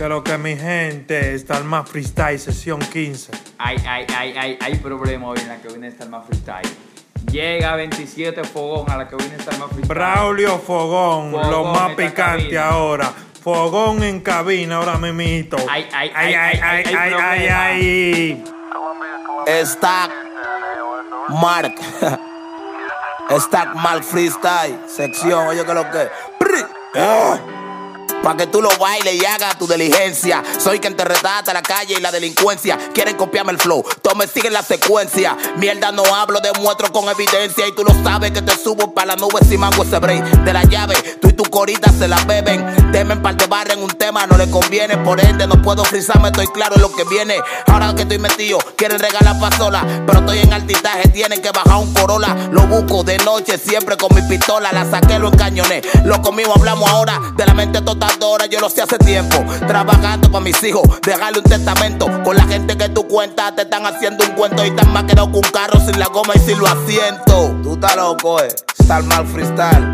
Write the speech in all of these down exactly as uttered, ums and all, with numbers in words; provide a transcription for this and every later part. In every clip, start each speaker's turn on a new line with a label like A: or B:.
A: Que lo que mi gente, está el más freestyle, sesión quince.
B: Hay, hay, hay, hay, hay problema hoy en la que viene a estar más freestyle. Llega veintisiete Fogón a la que viene a estar más freestyle.
A: Braulio Fogón,
B: Fogón
A: lo más
B: está en
A: picante
B: cabina.
A: ahora. Fogón en cabina ahora mismito.
B: Ay, ay,
A: ay, ay, ay, ay, ay, ay, ay.
C: Stack Mark. Stack Mark Freestyle. Sección, oye que lo que. Ah. Pa' que tú lo bailes y hagas tu diligencia. Soy quien te retrata la calle y la delincuencia. Quieren copiarme el flow, todos me siguen la secuencia. Mierda no hablo, demuestro con evidencia. Y tú lo sabes que te subo pa' la nube si mango ese break. De la llave, tú y tu corita se la beben. Temen par de barra en un tema, no le conviene. Por ende no puedo frizarme, estoy claro en lo que viene. Ahora que estoy metido, quieren regalar pa' sola. Pero estoy en altitaje, tienen que bajar un Corolla. Lo busco de noche, siempre con mi pistola. La saqué, lo encañoné. Lo conmigo hablamos ahora de la mente total. Yo lo sé hace tiempo, trabajando para mis hijos, dejarle un testamento. Con la gente que tú cuentas te están haciendo un cuento y están más quedado con un carro sin la goma y sin los asientos. Tú estás loco, eh. Star Mal Freestyle,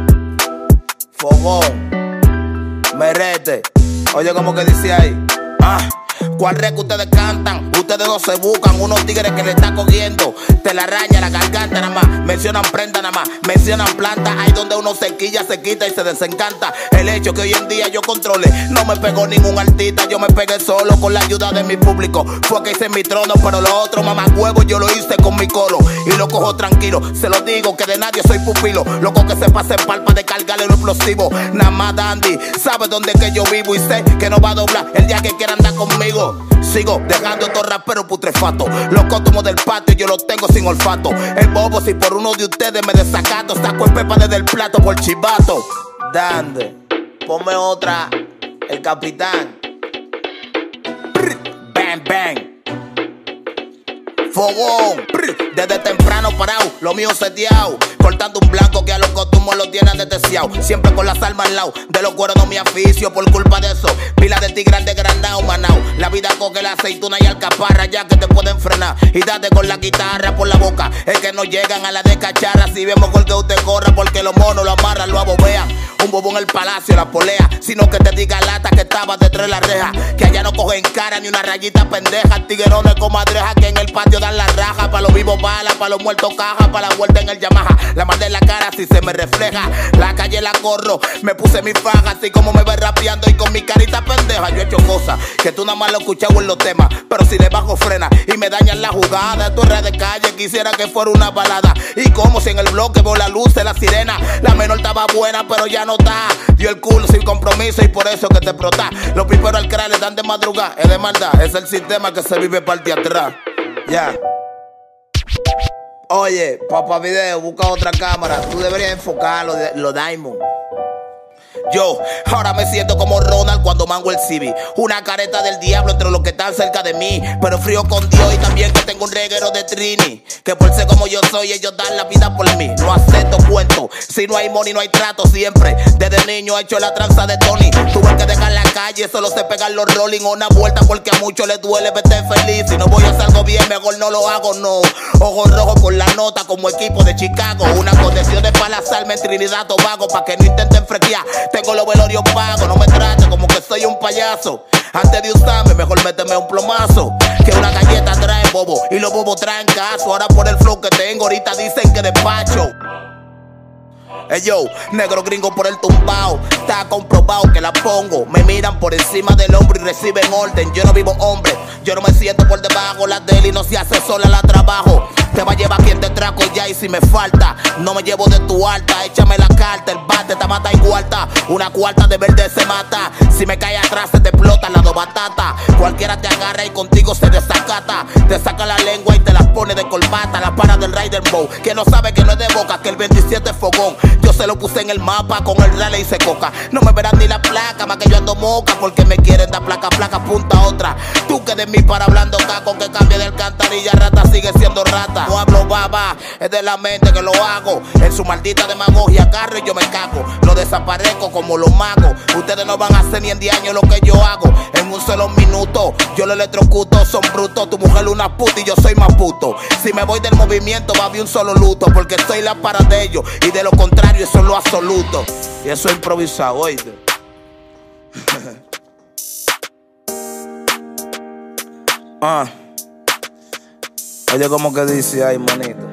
C: Fogón, Merete. Oye, como que dice ahí. Ah. ¿Cuál rec ustedes cantan? Ustedes no se buscan, unos tigres que le están cogiendo. Te la araña la garganta nada más. Mencionan prenda nada más, mencionan planta. Ahí donde uno se quilla, se quita y se desencanta. El hecho que hoy en día yo controle. No me pegó ningún artista, yo me pegué solo con la ayuda de mi público. Fue que hice mi trono, pero lo otro, mamá huevo, yo lo hice con mi colo. Y lo cojo tranquilo, se lo digo que de nadie soy pupilo. Loco que se pase palpa de cargarle lo explosivo. Nada más Dandy, sabe dónde que yo vivo y sé que no va a doblar el día que quiera andar conmigo. Sigo dejando estos raperos putrefatos. Los cótumos del patio yo los tengo sin olfato. El bobo si por uno de ustedes me desacato. Saco el pepa desde el plato por chivato. Dande, ponme otra. El capitán. Bang, bang. Fogón, desde temprano parado, lo mío seteado. Cortando un blanco que a los costumos lo tienen deteciado. Siempre con las almas al lado, de los cueros no me aficio por culpa de eso. Pila de tigres de granao, manao. La vida coge la aceituna y alcaparra ya que te pueden frenar. Y date con la guitarra por la boca. Es que no llegan a la de cacharra. Si vemos con que usted corra porque los monos lo amarran, lo abobean. Un bobo en el palacio, la polea. Sino que te diga lata que estaba detrás de la reja. Que allá no cogen cara ni una rayita pendeja. Tiguerones comadreja que en el patio dan la raja. Pa' los vivos bala, pa' los muertos caja. Pa' la vuelta en el Yamaha. La mandé en la cara si se me refleja. La calle la corro, me puse mi faja. Así como me ves rapeando y con mi carita pendeja. Yo he hecho cosas que tú nada más lo escuchado en los temas. Pero si le bajo frena y me dañan la jugada. Tu red de calle quisiera que fuera una balada. Y como si en el bloque veo la luz de la sirena. La menor estaba buena pero ya no está. Dio el culo sin compromiso y por eso que te prota. Los piperos al cráneo le dan de madrugada. Es de maldad, es el sistema que se vive parte atrás. Ya yeah. Oye, papá video, busca otra cámara. Tú deberías enfocar lo de los Diamond. Yo ahora me siento como Ronald cuando mango el C B. Una careta del diablo entre los que están cerca de mí. Pero frío con Dios y también que tengo un reguero de Trini. Que por ser como yo soy ellos dan la vida por mí. No acepto cuento, si no hay money no hay trato siempre. Desde niño he hecho la tranza de Tony. Tuve que dejar la calle, solo sé pegar los rolling. Una vuelta porque a muchos les duele verte feliz. Si no voy a hacer algo bien, mejor no lo hago, no. Ojos rojos con la nota como equipo de Chicago. Una condición de palazarme en Trinidad Tobago. Pa' que no intenten frequear. Tengo los velorios pagos, no me trate como que soy un payaso. Antes de usarme, mejor méteme un plomazo. Que una galleta trae bobo y los bobos traen caso. Ahora por el flow que tengo, ahorita dicen que despacho. Hey yo, negro gringo por el tumbao. Está comprobado que la pongo. Me miran por encima del hombro y reciben orden. Yo no vivo hombre, yo no me siento por debajo. La deli no se hace sola, la trabajo. Te va a llevar quien te traco ya y si me falta no me llevo de tu alta, échame la carta. El bate te mata y cuarta. Una cuarta de verde se mata. Si me cae atrás se te explota la dos batata. Cualquiera te agarra y contigo se desacata. Te saca la lengua y te la pone de corbata. La para del Rider Bow, que no sabe que no es de boca, que el veintisiete es fogón. Yo se lo puse en el mapa, con el rally y se coca. No me verán ni la placa, más que yo ando moca. Porque me quieren dar placa, placa, punta otra. Tú que de mí para hablando caco, que cambie de alcantarilla, rata sigue siendo rata. No hablo baba, es de la mente que lo hago. En su maldita demagogia agarro y yo me cago. Lo desaparezco como los magos. Ustedes no van a hacer ni en diez años lo que yo hago. En un solo minuto, yo lo electrocuto, son brutos. Tu mujer una puta y yo soy más puto. Si me voy del movimiento va a haber un solo luto. Porque soy la para de ellos y de lo contrario eso es lo absoluto. Y eso es improvisado, oíste. Ah. Oye, como que dice ahí, manito.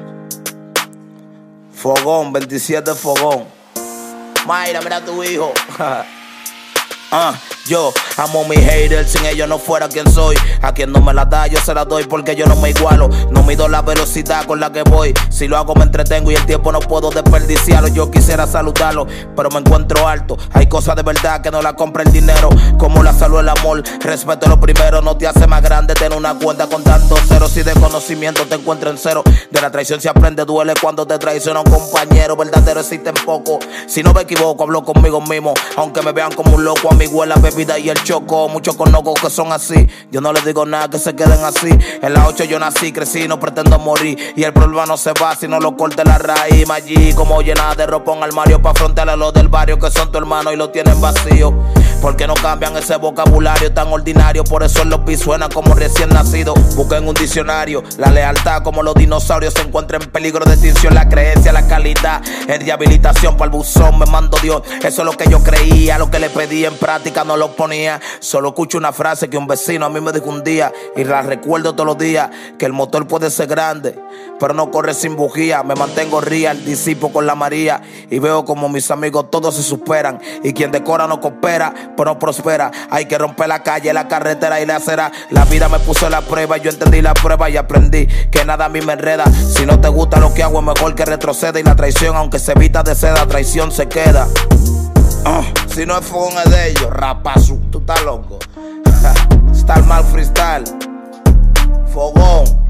C: Fogón, veintisiete fogón. Mayra, mira a tu hijo. Ah, yo amo a mis haters, sin ellos no fuera quien soy. A quien no me la da yo se la doy porque yo no me igualo. No mido la velocidad con la que voy. Si lo hago me entretengo y el tiempo no puedo desperdiciarlo. Yo quisiera saludarlo, pero me encuentro alto. Hay cosas de verdad que no la compra el dinero, como la salud, el amor, respeto lo primero. No te hace más grande tener una cuenta con tantos ceros. Y de conocimiento te encuentro en cero. De la traición se aprende, duele cuando te traiciona un compañero. Verdadero existen poco. Si no me equivoco, hablo conmigo mismo. Aunque me vean como un loco, amigo en la bebida y el choco. Muchos conozco que son así. Yo no les digo nada, que se queden así. En las ocho yo nací, crecí, no pretendo morir. Y el problema no se va si no lo corte la raíz. Allí como llena de ropa en armario pa' frontear a los del barrio que son tu hermano y lo tienen vacío. Porque no cambian ese vocabulario tan ordinario. Por eso en los beats suenan como recién nacidos. Busquen un diccionario. La lealtad como los dinosaurios se encuentra en peligro de extinción. La creencia, la calidad en rehabilitación para el buzón me mando Dios. Eso es lo que yo creía, lo que le pedí en práctica no lo ponía. Solo escucho una frase que un vecino a mí me dijo un día y la recuerdo todos los días. Que el motor puede ser grande, pero no corre sin bujía. Me mantengo real, disipo con la María. Y veo como mis amigos todos se superan. Y quien decora no coopera, pero no prospera. Hay que romper la calle, la carretera y la acera. La vida me puso la prueba y yo entendí la prueba y aprendí que nada a mí me enreda. Si no te gusta lo que hago es mejor que retroceda. Y la traición, aunque se evita de seda, traición se queda. Uh, si no es fogón es de ellos, rapazo, tú estás loco. Está el mal freestyle. Fogón.